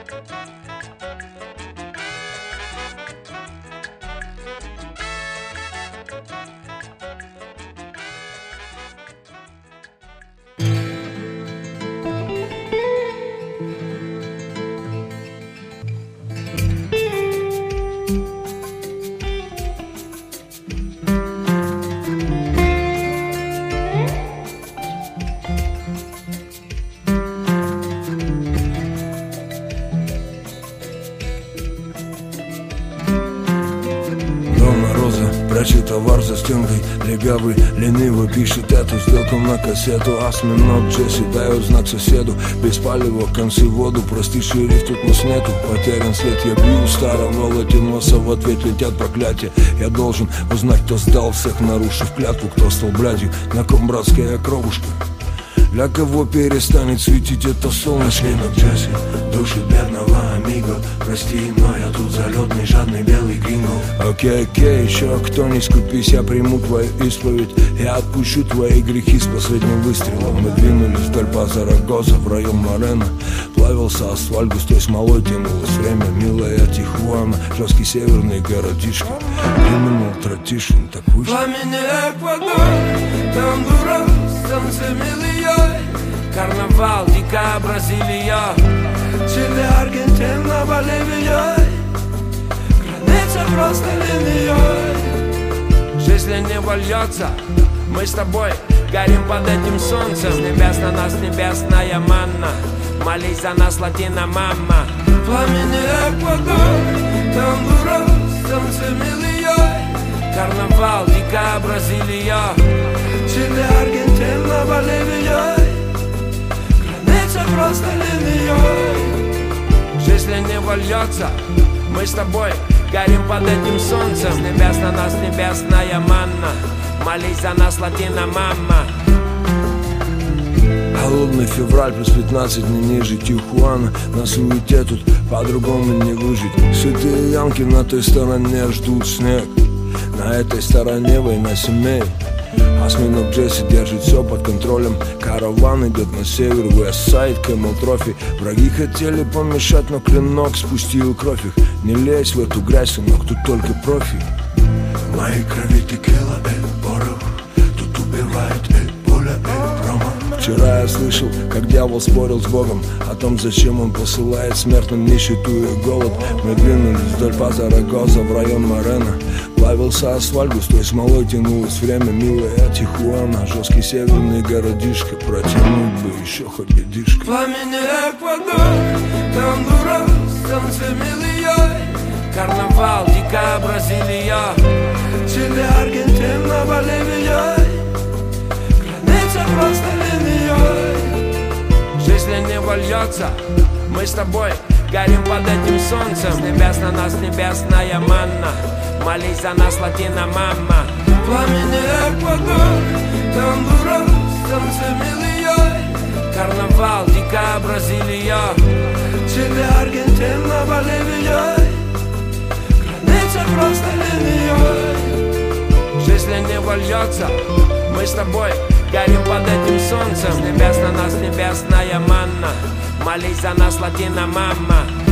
Прячет товар за стенкой, легавый, лениво пишет эту сделку на кассету. Осьминог Джесси дает знак соседу, без палева, концы в воду, прости, шериф, тут нас нету. Потерян след, я бью старого латиноса, в ответ летят проклятия. Я должен узнать, кто сдал всех, нарушив клятву, кто стал блядью, на ком братская кровушка. Для кого перестанет светить это солнышко? Осьминог Джесси, души бедного амиго. Прости, но я тут залетный, жадный белый гринго. Окей, еще кто не скупись, я приму твою исповедь. Я отпущу твои грехи с последним выстрелом. Мы двинулись вдоль по Зарагоза в район Морено. Плавился асфальт, густой смолой тянулось время. Милая Тихуана, жесткий северный городишко. Криминал, тратишин, так вышло. Пламени Эквадор, Гондурас, Сан-Семильон. Карнавал, дикая Бразилия, Чили, Аргентина, Боливия. Граница просто линией. Жизнь не вольется, мы с тобой горим под этим солнцем. С небес на нас небесная манна, молись за нас, латина мама. Пламени Эквадор, Гондурас, Сан-Семильон. Карнавал, дикая Бразилия, Чили, Аргентина, Боливия. Граница просто линией. Жизнь не вольется, мы с тобой горим под этим солнцем. С небес на нас небесная манна, молись за нас, латина мама. Холодный февраль, плюс 15, не ниже Тихуана. На суете тут по-другому не выжить. Сытые янки на той стороне ждут снег. На этой стороне война семей. Осьминог Джесси держит все под контролем. Караван идет на север, Уэстсайд, Кэмел Трофи. Враги хотели помешать, но клинок спустил кровь их. Не лезь в эту грязь, сынок, тут только профи. В моей крови текила, порох. Тут убивает, пуля, промо. Вчера я слышал, как дьявол спорил с Богом о том, зачем он посылает смертным нищету и голод. Мы двинулись вдоль по Зарагоза в район Морено. Плавился асфальт, густой смолой тянулось время. Милая Тихуана, жесткий северный городишко. Протянуть бы еще хоть бедишко. Пламени Эквадор, Гондурас, Сан-Семильон. Карнавал, дикая Бразилия, Чили, Аргентина, Боливия. Граница просто линией. Жизнь не вольется, мы с тобой горим под этим солнцем. С небес на нас небесная манна, молись за нас, латина мама. Пламени Эквадор, Гондурас, Сан-Семильон. Карнавал, дикая Бразилия, Чили, Аргентина, Боливия. Граница просто линией. Жизнь не вольется, мы с тобой горим под этим солнцем. С небес на нас небесная манна, молись за нас, латина мама.